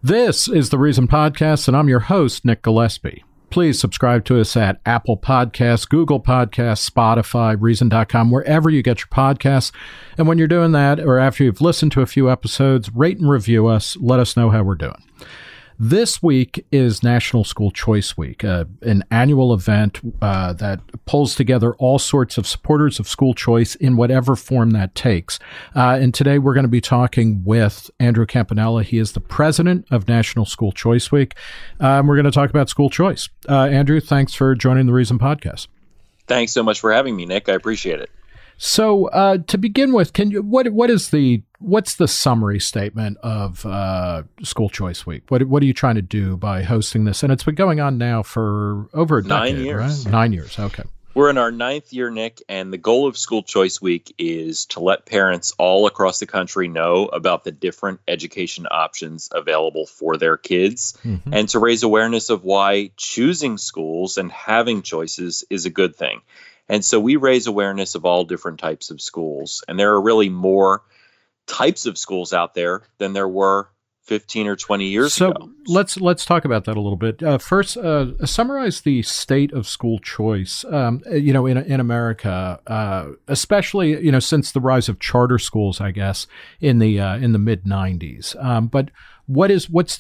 This is the Reason Podcast, and I'm your host, Nick Gillespie. Please subscribe to us at Apple Podcasts, Google Podcasts, Spotify, Reason.com, wherever you get your podcasts. And when you're doing that, or after you've listened to a few episodes, rate and review us. Let us know how we're doing. This week is National School Choice Week, an annual event that pulls together all sorts of supporters of school choice in whatever form that takes. And today we're going to be talking with Andrew Campanella. He is the president of National School Choice Week. We're going to talk about school choice. Andrew, thanks for joining the Reason Podcast. Thanks so much for having me, Nick. I appreciate it. So to begin with, can you what's the summary statement of School Choice Week? What are you trying to do by hosting this? And it's been going on now for over a decade, 9 years. Right? 9 years. Okay. We're in our 9th year, Nick, and the goal of School Choice Week is to let parents all across the country know about the different education options available for their kids, and to raise awareness of why choosing schools and having choices is a good thing. And so we raise awareness of all different types of schools. And there are really more types of schools out there than there were 15 or 20 years ago. So let's talk about that a little bit. First, summarize the state of school choice, in America, especially, since the rise of charter schools, I guess, in the mid 90s. But what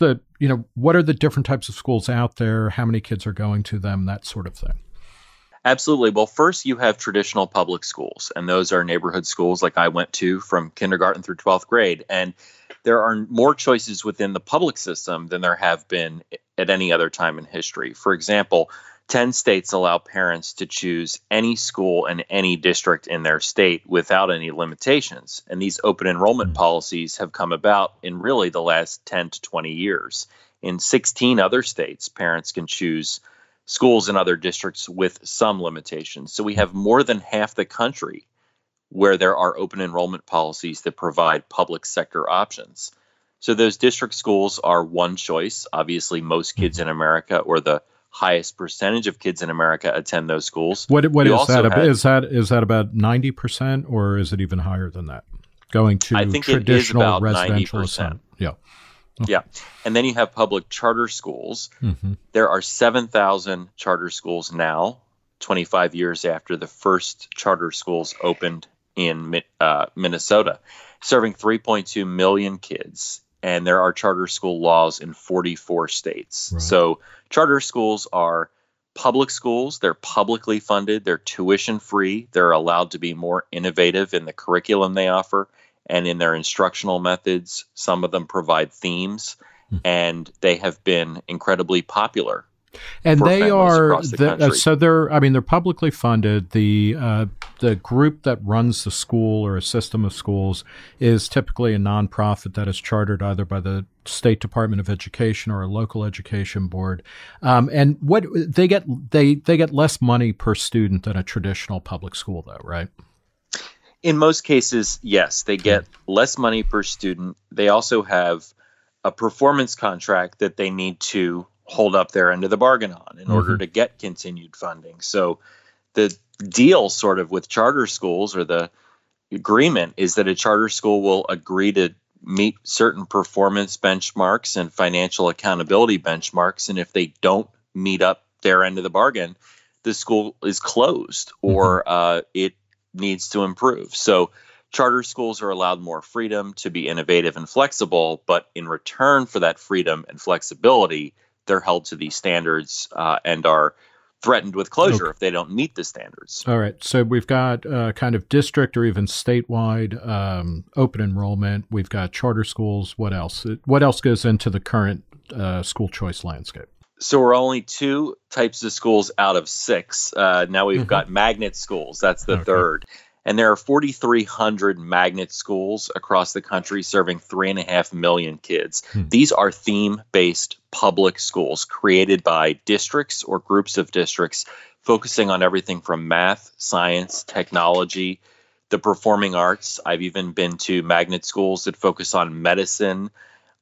are the different types of schools out there? How many kids are going to them? That sort of thing. Absolutely. Well, first you have traditional public schools, and those are neighborhood schools like I went to from kindergarten through 12th grade. And there are more choices within the public system than there have been at any other time in history. For example, 10 states allow parents to choose any school in any district in their state without any limitations. And these open enrollment policies have come about in really the last 10 to 20 years. In 16 other states, parents can choose schools in other districts with some limitations. So we have more than half the country where there are open enrollment policies that provide public sector options. So those district schools are one choice. Obviously, most kids in America, or the highest percentage of kids in America, attend those schools. What is that? Is that about 90%, or is it even higher than that? Going to I think traditional it is about residential 90%. Yeah. Okay. Yeah. And then you have public charter schools. There are 7,000 charter schools now, 25 years after the first charter schools opened in Minnesota, serving 3.2 million kids. And there are charter school laws in 44 states. Right. So charter schools are public schools. They're publicly funded. They're tuition free. They're allowed to be more innovative in the curriculum they offer and in their instructional methods. Some of them provide themes, and they have been incredibly popular. And they are they're publicly funded. The group that runs the school or a system of schools is typically a nonprofit that is chartered either by the State Department of Education or a local education board. And what they get less money per student than a traditional public school, though, right? In most cases, yes, they get less money per student. They also have a performance contract that they need to hold up their end of the bargain on in order to get continued funding. So the deal sort of with charter schools, or the agreement, is that a charter school will agree to meet certain performance benchmarks and financial accountability benchmarks. And if they don't meet up their end of the bargain, the school is closed or it needs to improve. So charter schools are allowed more freedom to be innovative and flexible, but in return for that freedom and flexibility, they're held to these standards and are threatened with closure if they don't meet the standards. All right. So we've got kind of district or even statewide open enrollment. We've got charter schools. What else? What else goes into the current school choice landscape? So we're only 2 types of schools out of 6. Now we've got magnet schools. That's the third. And there are 4,300 magnet schools across the country serving 3.5 million kids. These are theme-based public schools created by districts or groups of districts focusing on everything from math, science, technology, the performing arts. I've even been to magnet schools that focus on medicine,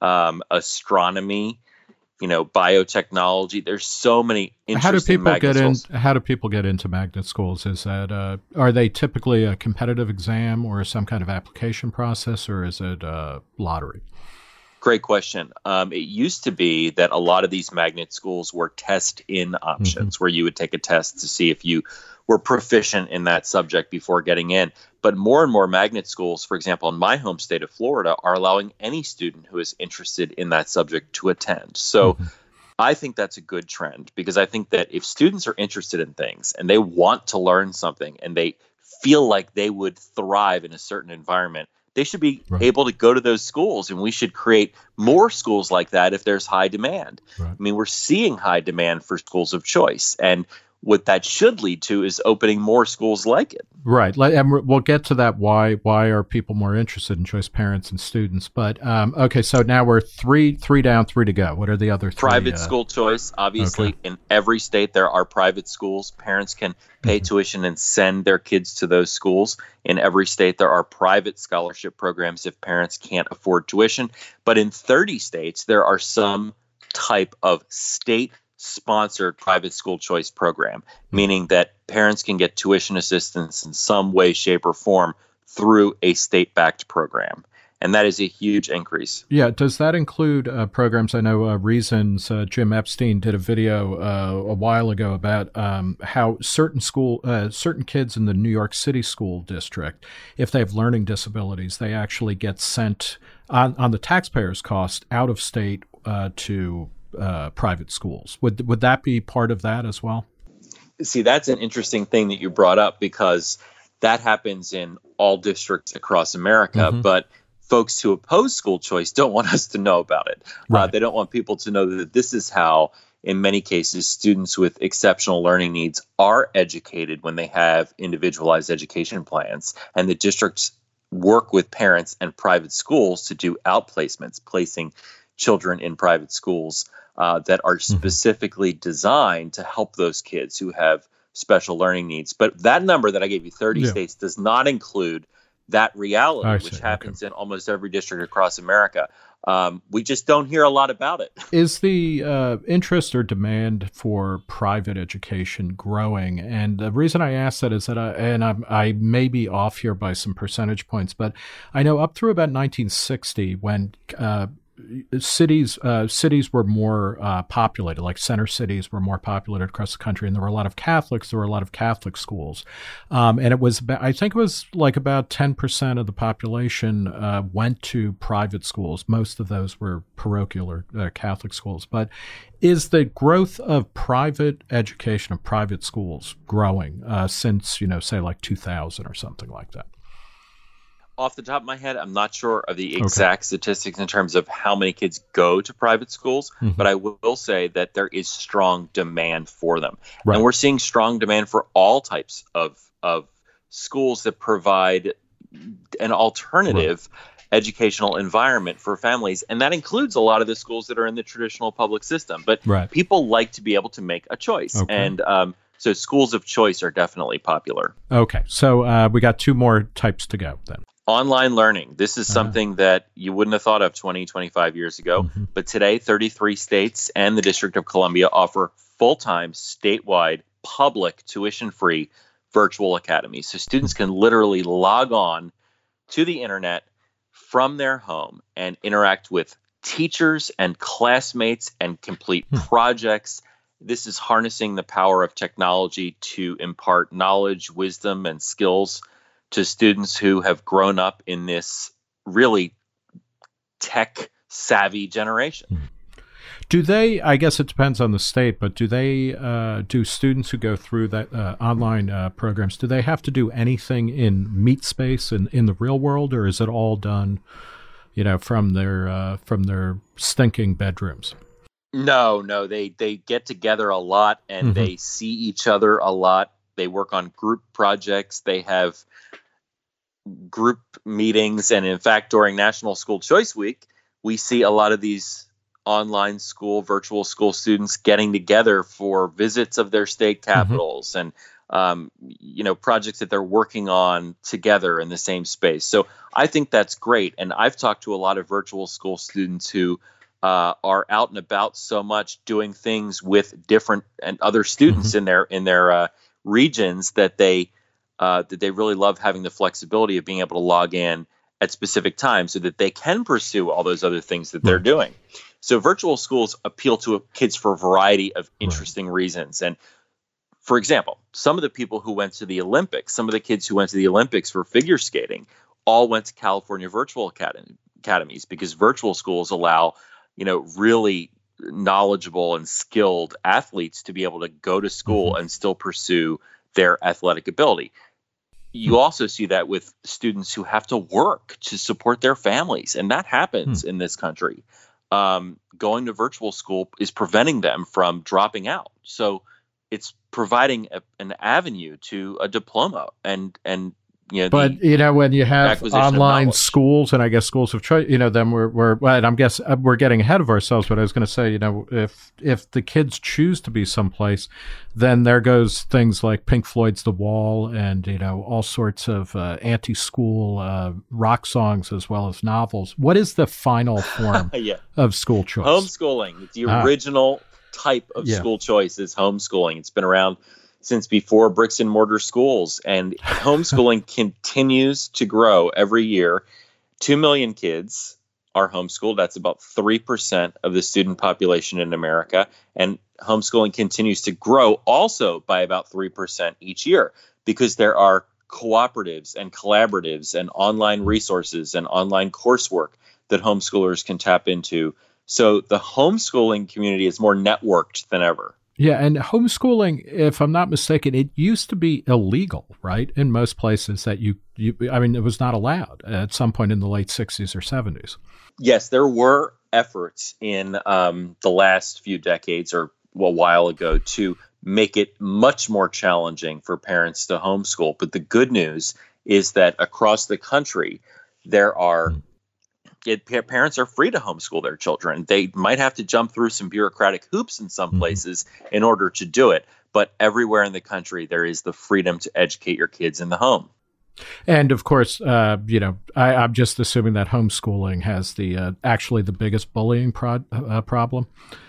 astronomy, biotechnology. There's so many interesting magnet schools. How do people get into magnet schools? Is that are they typically a competitive exam or some kind of application process, or is it lottery? Great question. It used to be that a lot of these magnet schools were test-in options, where you would take a test to see if you were proficient in that subject before getting in. But more and more magnet schools, for example, in my home state of Florida, are allowing any student who is interested in that subject to attend. So I think that's a good trend, because I think that if students are interested in things and they want to learn something and they feel like they would thrive in a certain environment, they should be able to go to those schools, and we should create more schools like that if there's high demand. I mean, we're seeing high demand for schools of choice, and what that should lead to is opening more schools like it. Right. And we'll get to that. Why are people more interested in choice, parents and students? But okay, so now we're three down, 3 to go. What are the other 3? Private school choice. Obviously, in every state there are private schools. Parents can pay tuition and send their kids to those schools. In every state there are private scholarship programs if parents can't afford tuition. But in 30 states there are some type of state-sponsored private school choice program, meaning that parents can get tuition assistance in some way, shape, or form through a state-backed program. And that is a huge increase. Yeah. Does that include programs? I know Reasons, Jim Epstein did a video a while ago about how certain kids in the New York City school district, if they have learning disabilities, they actually get sent on the taxpayers' cost out of state to private schools. Would that be part of that as well? See, that's an interesting thing that you brought up, because that happens in all districts across America, but folks who oppose school choice don't want us to know about it. They don't want people to know that this is how, in many cases, students with exceptional learning needs are educated when they have individualized education plans. And the districts work with parents and private schools to do outplacements, placing children in private schools that are specifically designed to help those kids who have special learning needs. But that number that I gave you, 30 states, does not include that reality, which happens in almost every district across America. We just don't hear a lot about it. Is the interest or demand for private education growing? And the reason I ask that is that I may be off here by some percentage points, but I know up through about 1960, when cities were more populated, like center cities were more populated across the country, and there were a lot of Catholics. There were a lot of Catholic schools, and it was I think it was like about 10% of the population went to private schools. Most of those were parochial or Catholic schools. But is the growth of private education, of private schools, growing since say like 2000 or something like that? Off the top of my head, I'm not sure of the exact statistics in terms of how many kids go to private schools, but I will say that there is strong demand for them. And we're seeing strong demand for all types of schools that provide an alternative educational environment for families. And that includes a lot of the schools that are in the traditional public system. But people like to be able to make a choice. And so schools of choice are definitely popular. Okay. So we got 2 more types to go then. Online learning. This is something that you wouldn't have thought of 20, 25 years ago. But today, 33 states and the District of Columbia offer full-time, statewide, public, tuition-free virtual academies. So students can literally log on to the internet from their home and interact with teachers and classmates and complete projects. This is harnessing the power of technology to impart knowledge, wisdom, and skills to students who have grown up in this really tech-savvy generation. Do they, I guess it depends on the state, but do students who go through that online programs, do they have to do anything in meet space in the real world, or is it all done, from their stinking bedrooms? No, they get together a lot, and they see each other a lot. They work on group projects. They have group meetings. And in fact, during National School Choice Week, we see a lot of these online school, virtual school students getting together for visits of their state capitals and, projects that they're working on together in the same space. So I think that's great. And I've talked to a lot of virtual school students who are out and about so much doing things with different and other students in their regions that they really love having the flexibility of being able to log in at specific times so that they can pursue all those other things that they're doing. So virtual schools appeal to kids for a variety of interesting reasons. And for example, some of the people who went to the Olympics, some of the kids who went to the Olympics for figure skating all went to California Virtual Academies, because virtual schools allow, really knowledgeable and skilled athletes to be able to go to school and still pursue their athletic ability. You also see that with students who have to work to support their families, and that happens in this country. Going to virtual school is preventing them from dropping out. So it's providing an avenue to a diploma and but when you have online schools, and I guess schools of choice, then we're getting ahead of ourselves. But I was going to say, if the kids choose to be someplace, then there goes things like Pink Floyd's The Wall, and all sorts of anti-school rock songs as well as novels. What is the final form of school choice? Homeschooling. The original type of school choice is homeschooling. It's been around since before bricks and mortar schools, and homeschooling continues to grow every year. 2 million kids are homeschooled. That's about 3% of the student population in America. And homeschooling continues to grow also by about 3% each year, because there are cooperatives and collaboratives and online resources and online coursework that homeschoolers can tap into. So the homeschooling community is more networked than ever. Yeah, and homeschooling, if I'm not mistaken, it used to be illegal, right? In most places that it was not allowed at some point in the late 60s or 70s. Yes, there were efforts in the last few decades or a while ago to make it much more challenging for parents to homeschool. But the good news is that across the country, there are parents are free to homeschool their children. They might have to jump through some bureaucratic hoops in some places in order to do it. But everywhere in the country, there is the freedom to educate your kids in the home. And of course, I'm just assuming that homeschooling has actually the biggest bullying problem.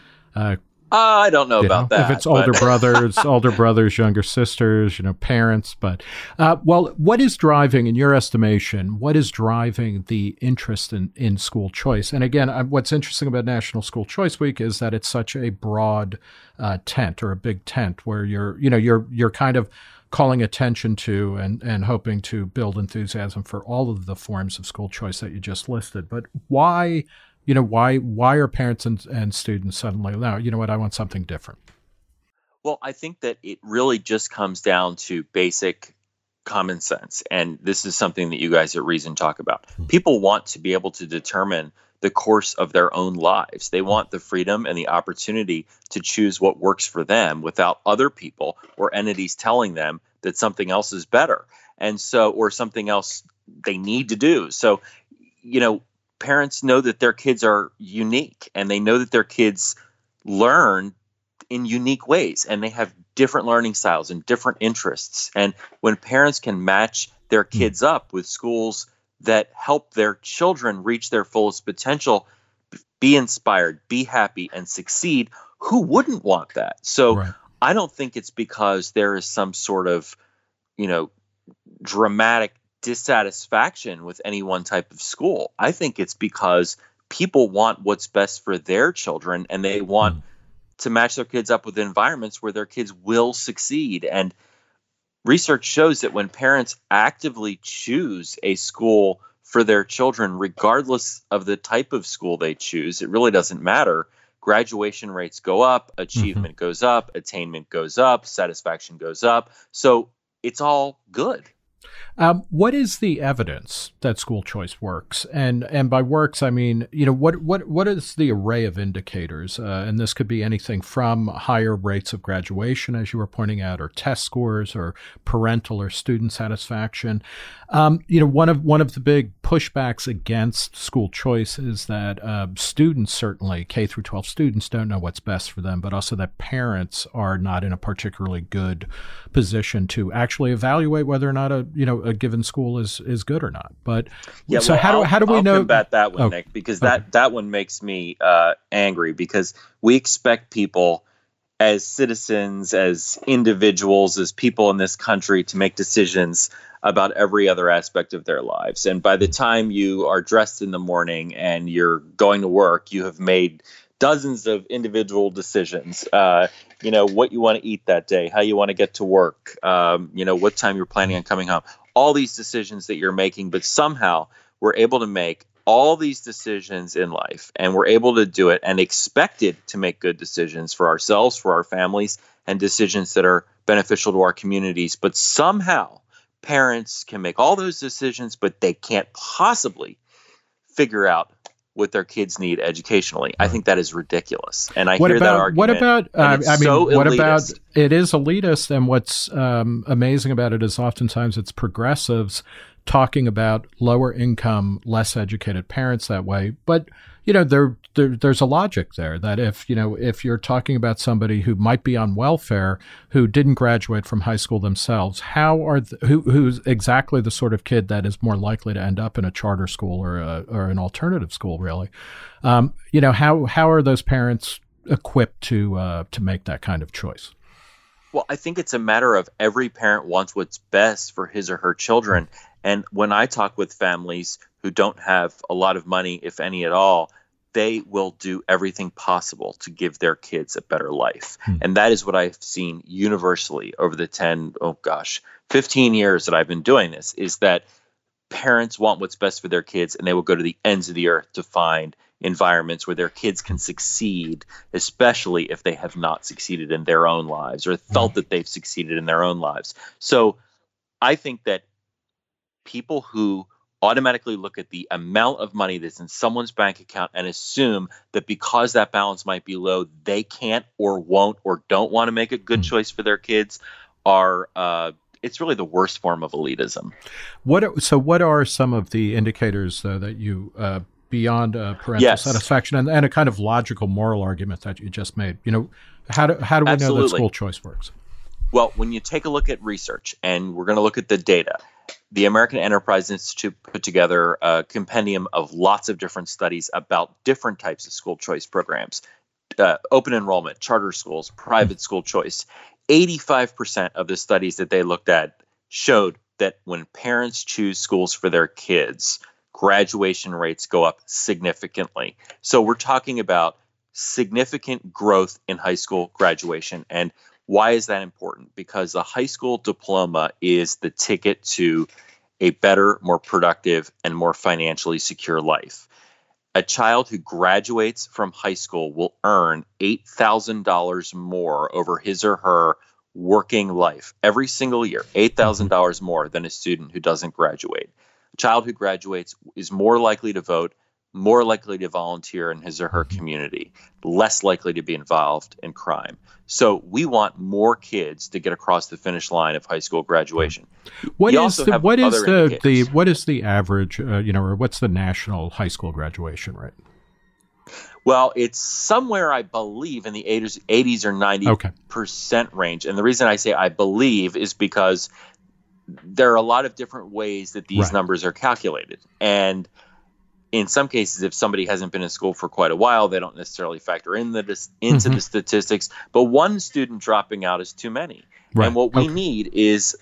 I don't know about that. If it's older brothers, younger sisters, parents. But, what is driving, in your estimation, the interest in school choice? And again, what's interesting about National School Choice Week is that it's such a broad tent, or a big tent, where you're kind of calling attention to and hoping to build enthusiasm for all of the forms of school choice that you just listed. But why are parents and students suddenly, now, you know what, I want something different? Well, I think that it really just comes down to basic common sense. And this is something that you guys at Reason talk about. People want to be able to determine the course of their own lives. They want the freedom and the opportunity to choose what works for them without other people or entities telling them that something else is better. And so, or something else they need to do. So, parents know that their kids are unique, and they know that their kids learn in unique ways, and they have different learning styles and different interests. And when parents can match their kids up with schools that help their children reach their fullest potential, be inspired, be happy, and succeed, who wouldn't want that? So I don't think it's because there is some sort of, dramatic dissatisfaction with any one type of school. I think it's because people want what's best for their children, and they want to match their kids up with environments where their kids will succeed. And research shows that when parents actively choose a school for their children, regardless of the type of school they choose, it really doesn't matter. Graduation rates go up, achievement goes up, attainment goes up, satisfaction goes up. So it's all good. What is the evidence that school choice works? And by works, I mean, what is the array of indicators? And this could be anything from higher rates of graduation, as you were pointing out, or test scores, or parental or student satisfaction. One of the big pushbacks against school choice is that students, certainly K through 12 students, don't know what's best for them, but also that parents are not in a particularly good position to actually evaluate whether or not a given school is good or not. But so how do we know? I'll combat that one, Nick, because that one makes me angry, because we expect people as citizens, as individuals, as people in this country to make decisions about every other aspect of their lives. And by the time you are dressed in the morning and you're going to work, you have made dozens of individual decisions. What you want to eat that day, how you want to get to work, what time you're planning on coming home, all these decisions that you're making, but somehow we're able to make all these decisions in life, and we're able to do it and expected to make good decisions for ourselves, for our families, and decisions that are beneficial to our communities. But somehow parents can make all those decisions, but they can't possibly figure out what their kids need educationally. I think that is ridiculous. And I hear that argument. What about, elitist. It is elitist, and what's amazing about it is oftentimes it's progressives talking about lower income, less educated parents that way. But, there's a logic there that if you're talking about somebody who might be on welfare, who didn't graduate from high school themselves, who's exactly the sort of kid that is more likely to end up in a charter school or an alternative school, really? How are those parents equipped to make that kind of choice? Well, I think it's a matter of every parent wants what's best for his or her children. And when I talk with families who don't have a lot of money, if any at all, they will do everything possible to give their kids a better life. And that is what I've seen universally over the 15 years that I've been doing this, is that parents want what's best for their kids, and they will go to the ends of the earth to find environments where their kids can succeed, especially if they have not succeeded in their own lives or felt that they've succeeded in their own lives. So I think that people who automatically look at the amount of money that's in someone's bank account and assume that because that balance might be low, they can't or won't or don't want to make a good choice for their kids it's really the worst form of elitism. What are some of the indicators, though, that you, beyond parental satisfaction and a kind of logical moral argument that you just made, how do we know that school choice works? Well, when you take a look at research, and we're going to look at the data, the American Enterprise Institute put together a compendium of lots of different studies about different types of school choice programs, open enrollment, charter schools, private school choice. 85% of the studies that they looked at showed that when parents choose schools for their kids, graduation rates go up significantly. So we're talking about significant growth in high school graduation. And why is that important? Because the high school diploma is the ticket to a better, more productive, and more financially secure life. A child who graduates from high school will earn $8,000 more over his or her working life every single year, $8,000 more than a student who doesn't graduate. A child who graduates is more likely to vote, more likely to volunteer in his or her community, less likely to be involved in crime. So we want more kids to get across the finish line of high school graduation. What is the average, or what's the national high school graduation rate? Well, it's somewhere, I believe, in the 80s or 90% range. And the reason I say I believe is because there are a lot of different ways that these numbers are calculated. And in some cases, if somebody hasn't been in school for quite a while, they don't necessarily factor into the statistics. But one student dropping out is too many. Right. And what we need is,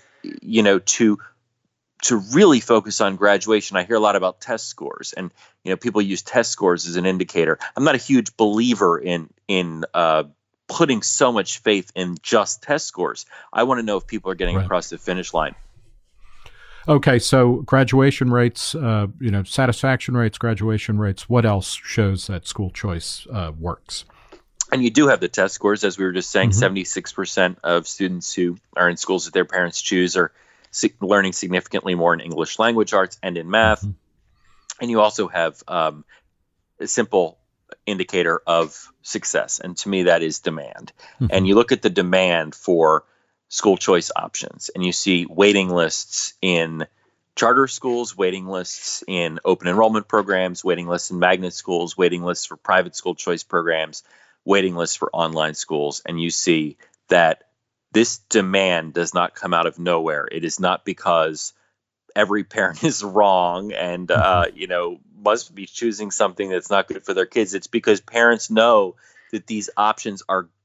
to really focus on graduation. I hear a lot about test scores, and people use test scores as an indicator. I'm not a huge believer in putting so much faith in just test scores. I want to know if people are getting across the finish line. Okay, so graduation rates, satisfaction rates, graduation rates. What else shows that school choice works? And you do have the test scores, as we were just saying. 76% of students who are in schools that their parents choose are learning significantly more in English language arts and in math. And you also have a simple indicator of success, and to me that is demand. And you look at the demand for school choice options, and you see waiting lists in charter schools, waiting lists in open enrollment programs, waiting lists in magnet schools, waiting lists for private school choice programs, waiting lists for online schools. And you see that this demand does not come out of nowhere. It is not because every parent is wrong and must be choosing something that's not good for their kids. It's because parents know that these options are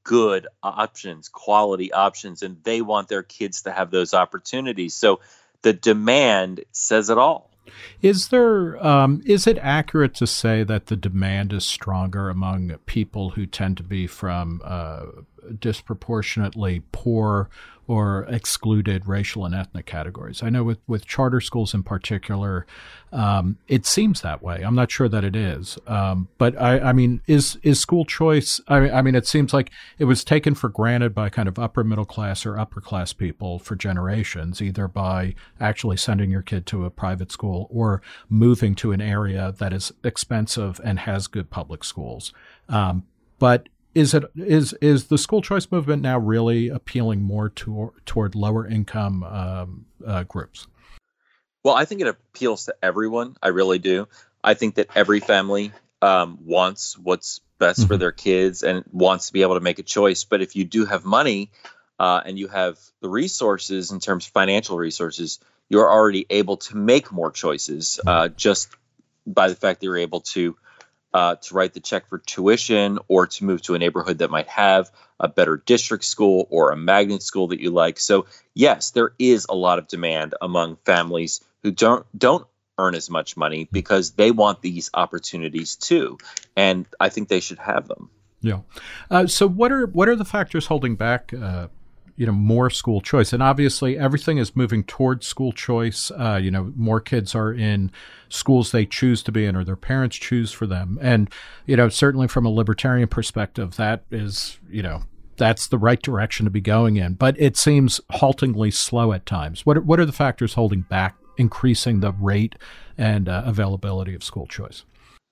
good options, quality options, and they want their kids to have those opportunities. So the demand says it all. Is it accurate to say that the demand is stronger among people who tend to be from disproportionately poor or excluded racial and ethnic categories? I know with charter schools in particular, it seems that way. I'm not sure that it is. But I mean, is school choice, I mean, it seems like it was taken for granted by kind of upper middle class or upper class people for generations, either by actually sending your kid to a private school or moving to an area that is expensive and has good public schools. But is the school choice movement now really appealing more toward lower income groups? Well, I think it appeals to everyone. I really do. I think that every family wants what's best for their kids and wants to be able to make a choice. But if you do have money and you have the resources in terms of financial resources, you're already able to make more choices just by the fact that you're able to write the check for tuition or to move to a neighborhood that might have a better district school or a magnet school that you like. So yes, there is a lot of demand among families who don't earn as much money because they want these opportunities too. And I think they should have them. Yeah. So what are the factors holding back more school choice? And obviously everything is moving towards school choice. More kids are in schools they choose to be in or their parents choose for them. And, certainly from a libertarian perspective, that is, that's the right direction to be going in. But it seems haltingly slow at times. What are the factors holding back increasing the rate and availability of school choice?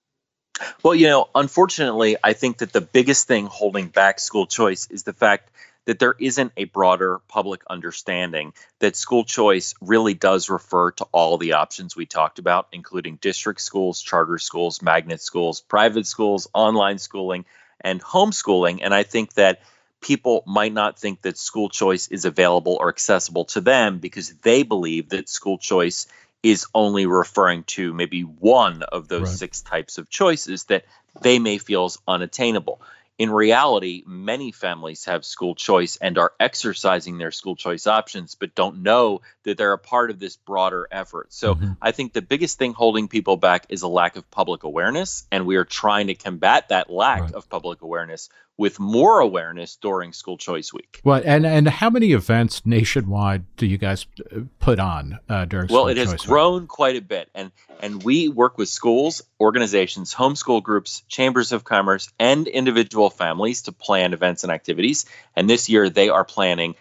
Well, unfortunately, I think that the biggest thing holding back school choice is the fact that there isn't a broader public understanding that school choice really does refer to all the options we talked about, including district schools, charter schools, magnet schools, private schools, online schooling, and homeschooling. And I think that people might not think that school choice is available or accessible to them because they believe that school choice is only referring to maybe one of those 6 types of choices that they may feel is unattainable. In reality, many families have school choice and are exercising their school choice options, but don't know that they're a part of this broader effort. So I think the biggest thing holding people back is a lack of public awareness, and we are trying to combat that lack of public awareness with more awareness during School Choice Week. Well, and how many events nationwide do you guys put on during School Choice Week? Well, it has grown quite a bit, and we work with schools, organizations, homeschool groups, chambers of commerce, and individual families to plan events and activities. And this year, they are planning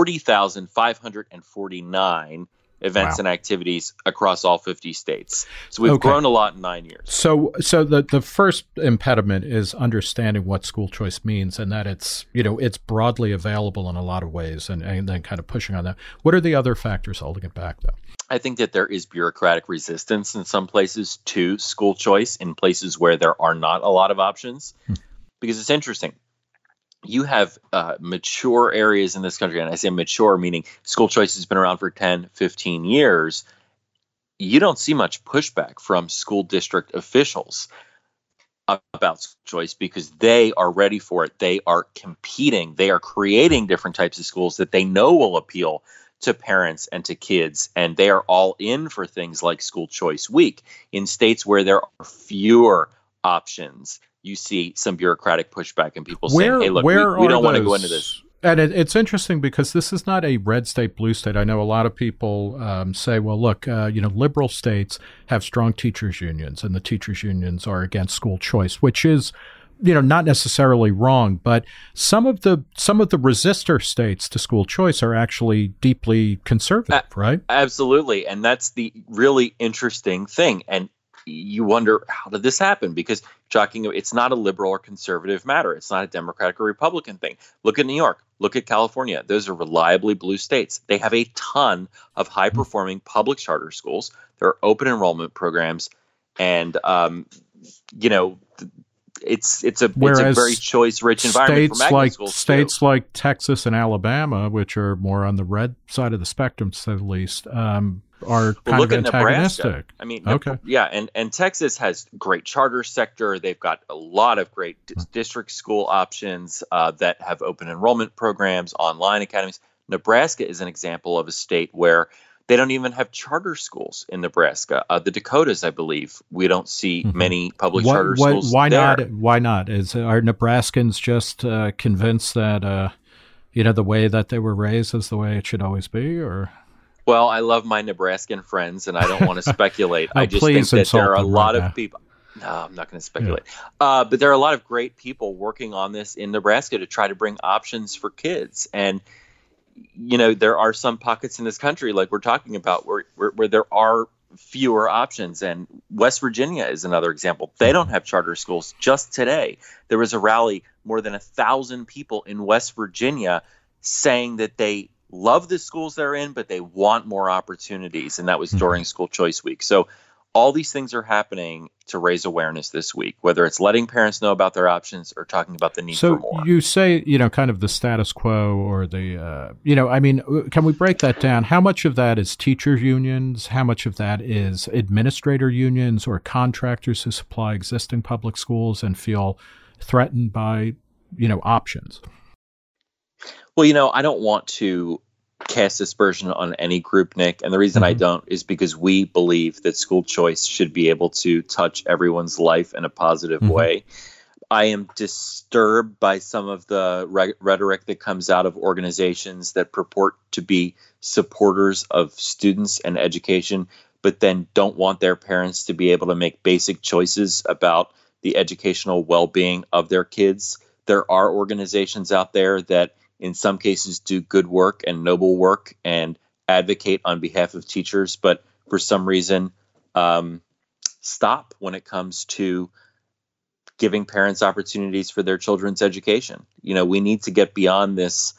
40,549 events and activities across all 50 states. So we've grown a lot in 9 years. So the first impediment is understanding what school choice means and that it's broadly available in a lot of ways and then kind of pushing on that. What are the other factors holding it back, though? I think that there is bureaucratic resistance in some places to school choice in places where there are not a lot of options. Because it's interesting. You have mature areas in this country, and I say mature meaning school choice has been around for 10, 15 years. You don't see much pushback from school district officials about school choice because they are ready for it. They are competing. They are creating different types of schools that they know will appeal to parents and to kids, and they are all in for things like School Choice Week. In states where there are fewer options, you see some bureaucratic pushback and people saying, hey, look, we don't want to go into this. And it's interesting because this is not a red state, blue state. I know a lot of people say, well, look, liberal states have strong teachers unions and the teachers unions are against school choice, which is, not necessarily wrong. But some of the resistor states to school choice are actually deeply conservative, right? Absolutely. And that's the really interesting thing. And you wonder, how did this happen? Because it's not a liberal or conservative matter. It's not a Democratic or Republican thing. Look at New York. Look at California. Those are reliably blue states. They have a ton of high-performing public charter schools. There are open enrollment programs, and it's a very choice-rich environment for magnet schools. States like Texas and Alabama, which are more on the red side of the spectrum, to say the least, are kind of antagonistic. Nebraska. I mean, okay. And Texas has great charter sector. They've got a lot of great district school options that have open enrollment programs, online academies. Nebraska is an example of a state where they don't even have charter schools in Nebraska. The Dakotas, I believe, we don't see many public charter schools. Why there. not? Why not? Are Nebraskans just convinced that the way that they were raised is the way it should always be, or? Well, I love my Nebraskan friends, and I don't want to speculate. I just think that there are a lot of people. No, I'm not going to speculate. Yeah. But there are a lot of great people working on this in Nebraska to try to bring options for kids. And there are some pockets in this country, like we're talking about, where there are fewer options. And West Virginia is another example. They don't have charter schools. Just today, there was a rally, more than 1,000 people in West Virginia saying that they love the schools they're in, but they want more opportunities. And that was during School Choice Week. So all these things are happening to raise awareness this week, whether it's letting parents know about their options or talking about the need for more. So you say, kind of the status quo or can we break that down? How much of that is teachers unions? How much of that is administrator unions or contractors who supply existing public schools and feel threatened by, options? Well, I don't want to cast aspersion on any group, Nick. And the reason I don't is because we believe that school choice should be able to touch everyone's life in a positive way. I am disturbed by some of the rhetoric that comes out of organizations that purport to be supporters of students and education, but then don't want their parents to be able to make basic choices about the educational well-being of their kids. There are organizations out there that in some cases do good work and noble work and advocate on behalf of teachers, but for some reason stop when it comes to giving parents opportunities for their children's education. We need to get beyond this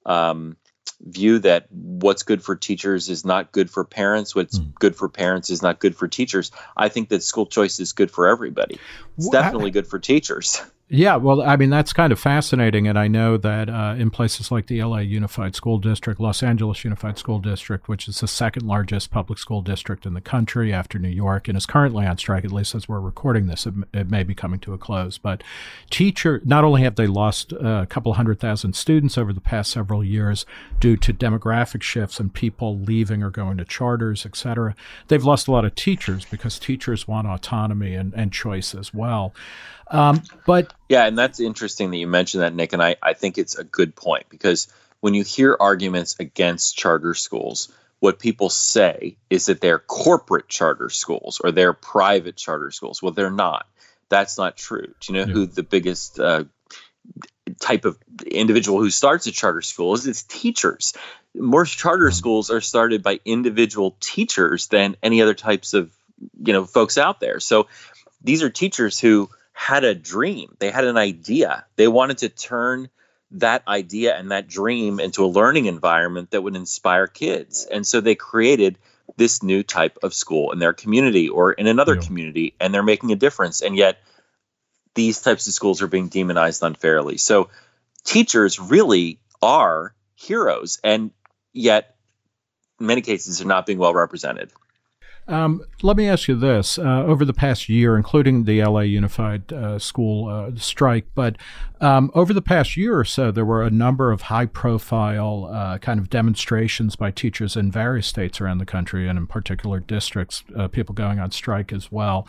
view that what's good for teachers is not good for parents. What's good for parents is not good for teachers. I think that school choice is good for everybody. It's definitely good for teachers. Yeah, well, I mean, that's kind of fascinating. And I know that in places like the LA Unified School District, Los Angeles Unified School District, which is the second largest public school district in the country after New York and is currently on strike, at least as we're recording this, it may be coming to a close. But not only have they lost a couple 100,000 students over the past several years due to demographic shifts and people leaving or going to charters, et cetera, they've lost a lot of teachers because teachers want autonomy and choice as well. But yeah, and that's interesting that you mentioned that, Nick, and I think it's a good point because when you hear arguments against charter schools, what people say is that they're corporate charter schools or they're private charter schools. Well, they're not. That's not true. Do you know who the biggest type of individual who starts a charter school is? It's teachers. More charter schools are started by individual teachers than any other types of folks out there. So these are teachers who had a dream. They had an idea. They wanted to turn that idea and that dream into a learning environment that would inspire kids. And so they created this new type of school in their community or in another community, and they're making a difference. And yet these types of schools are being demonized unfairly. So teachers really are heroes, and yet in many cases they're not being well represented. Let me ask you this. Over the past year, including the LA Unified School strike, but over the past year or so, there were a number of high-profile kind of demonstrations by teachers in various states around the country, and in particular districts, people going on strike as well.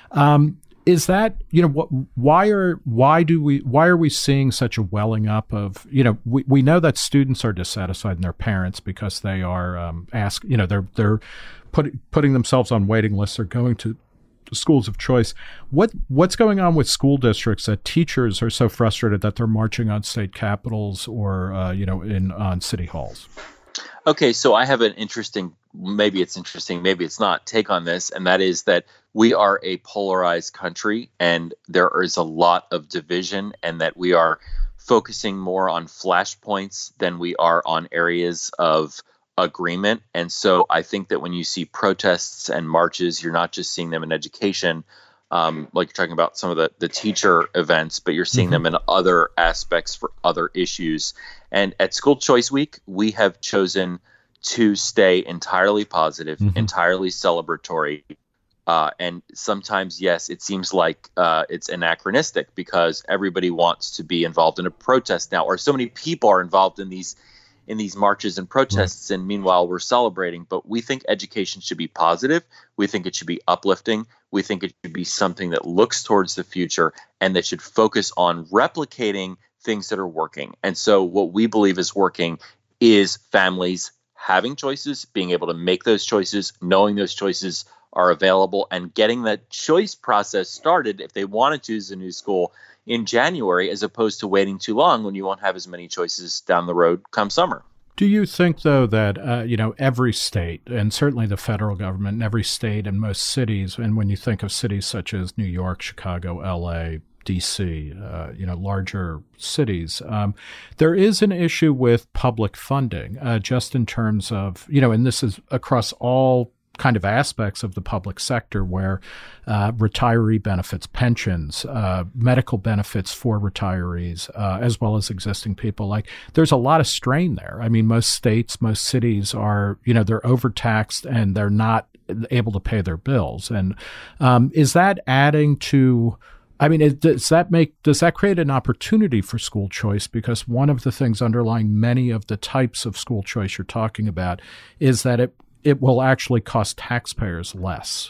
Is that, why are we seeing such a welling up of, we know that students are dissatisfied in their parents because they are they're putting themselves on waiting lists or going to schools of choice. What's going on with school districts that teachers are so frustrated that they're marching on state capitals or on city halls? Okay, so I have an interesting, maybe it's not, take on this, and that is that we are a polarized country and there is a lot of division, and that we are focusing more on flashpoints than we are on areas of agreement. And so I think that when you see protests and marches, you're not just seeing them in education, like you're talking about some of the teacher events, but you're seeing them in other aspects for other issues. And at School Choice Week, we have chosen to stay entirely positive, Mm-hmm. entirely celebratory. And sometimes, yes, it seems like it's anachronistic because everybody wants to be involved in a protest now, or so many people are involved in these marches and protests, right. And meanwhile we're celebrating. But we think education should be positive. We think it should be uplifting. We think it should be something that looks towards the future and that should focus on replicating things that are working. And so what we believe is working is families having choices, being able to make those choices, knowing those choices are available, and getting that choice process started if they want to choose a new school in January, as opposed to waiting too long when you won't have as many choices down the road come summer. Do you think, though, that, every state, and certainly the federal government, and every state and most cities, and when you think of cities such as New York, Chicago, L.A., D.C., larger cities, there is an issue with public funding, just in terms of, and this is across all kind of aspects of the public sector, where retiree benefits, pensions, medical benefits for retirees, as well as existing people. Like, there's a lot of strain there. I mean, most states, most cities are, they're overtaxed and they're not able to pay their bills. And is that adding to, does that create an opportunity for school choice? Because one of the things underlying many of the types of school choice you're talking about is that it will actually cost taxpayers less.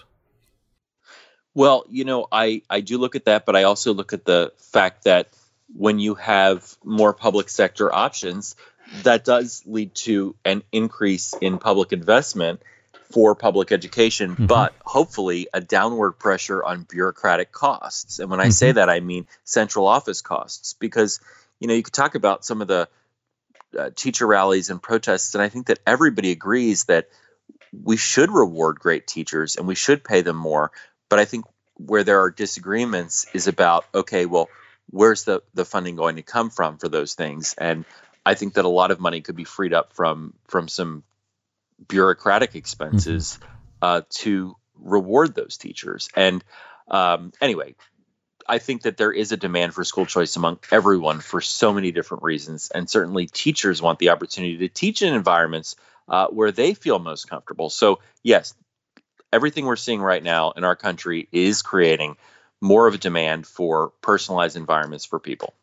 Well, I do look at that, but I also look at the fact that when you have more public sector options, that does lead to an increase in public investment for public education, mm-hmm. but hopefully a downward pressure on bureaucratic costs. And when I say that, I mean central office costs, because, you could talk about some of the teacher rallies and protests, and I think that everybody agrees that we should reward great teachers and we should pay them more. But I think where there are disagreements is about, okay, well, where's the funding going to come from for those things? And I think that a lot of money could be freed up from some bureaucratic expenses to reward those teachers. And anyway, I think that there is a demand for school choice among everyone for so many different reasons. And certainly teachers want the opportunity to teach in environments where they feel most comfortable. So yes, everything we're seeing right now in our country is creating more of a demand for personalized environments for people.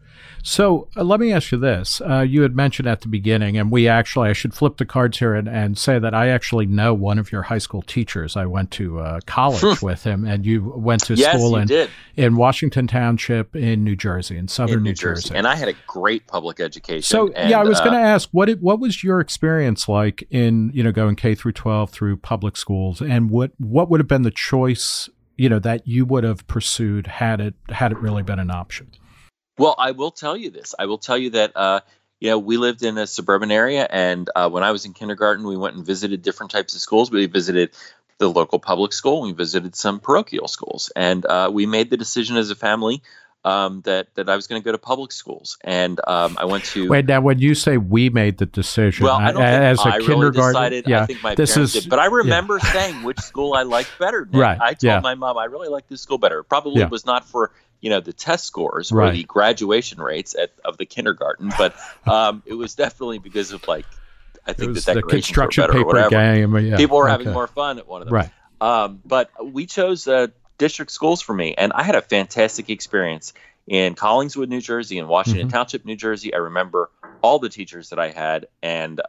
So let me ask you this. You had mentioned at the beginning, and I should flip the cards here and say that I actually know one of your high school teachers. I went to college with him, and you went to school in Washington Township in New Jersey, in southern New Jersey. And I had a great public education. So, I was going to ask, what was your experience like in, going K through 12 through public schools, and what would have been the choice, that you would have pursued had it really been an option? Well, I will tell you this. I will tell you that, we lived in a suburban area, and when I was in kindergarten, we went and visited different types of schools. We visited the local public school. We visited some parochial schools, and we made the decision as a family that I was going to go to public schools. And I went to. Wait, now when you say we made the decision, well, I don't as think a I kindergarten, really decided. yeah, I think my parents did. But I remember saying which school I liked better. Nick. Right. I told my mom I really like this school better. It probably was not for the test scores or the graduation rates of the kindergarten, but it was definitely because of I think the decorations construction were better paper or whatever. Game. Yeah. People were having more fun at one of them. Right. But we chose district schools for me, and I had a fantastic experience in Collingswood, New Jersey, and Washington Township, New Jersey. I remember all the teachers that I had, and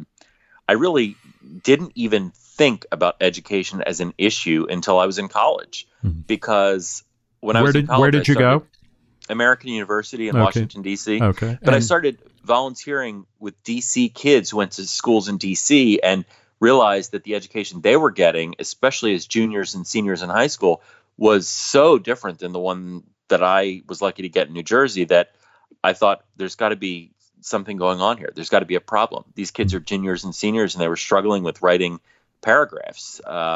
I really didn't even think about education as an issue until I was in college, because when I was in college, where did you go? American University in Washington, D.C. Okay. But I started volunteering with D.C. kids who went to schools in D.C. and realized that the education they were getting, especially as juniors and seniors in high school, was so different than the one that I was lucky to get in New Jersey, that I thought there's got to be something going on here. There's got to be a problem. These kids are juniors and seniors, and they were struggling with writing paragraphs.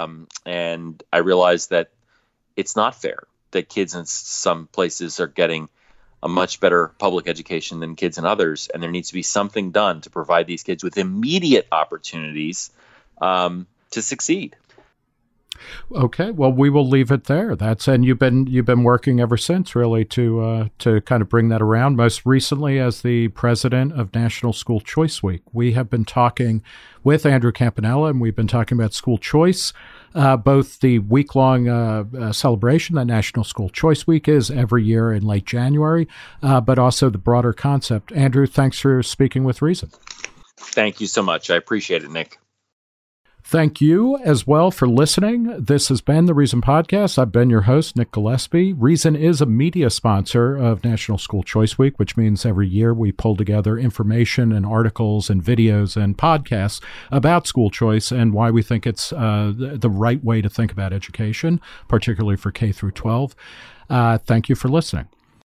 And I realized that it's not fair that kids in some places are getting a much better public education than kids in others, and there needs to be something done to provide these kids with immediate opportunities to succeed. Okay, well, we will leave it there. And you've been working ever since, really, to kind of bring that around. Most recently, as the president of National School Choice Week, we have been talking with Andrew Campanella, and we've been talking about school choice, both the week-long celebration that National School Choice Week is every year in late January, but also the broader concept. Andrew, thanks for speaking with Reason. Thank you so much. I appreciate it, Nick. Thank you as well for listening. This has been the Reason Podcast. I've been your host, Nick Gillespie. Reason is a media sponsor of National School Choice Week, which means every year we pull together information and articles and videos and podcasts about school choice and why we think it's the right way to think about education, particularly for K through 12. Thank you for listening.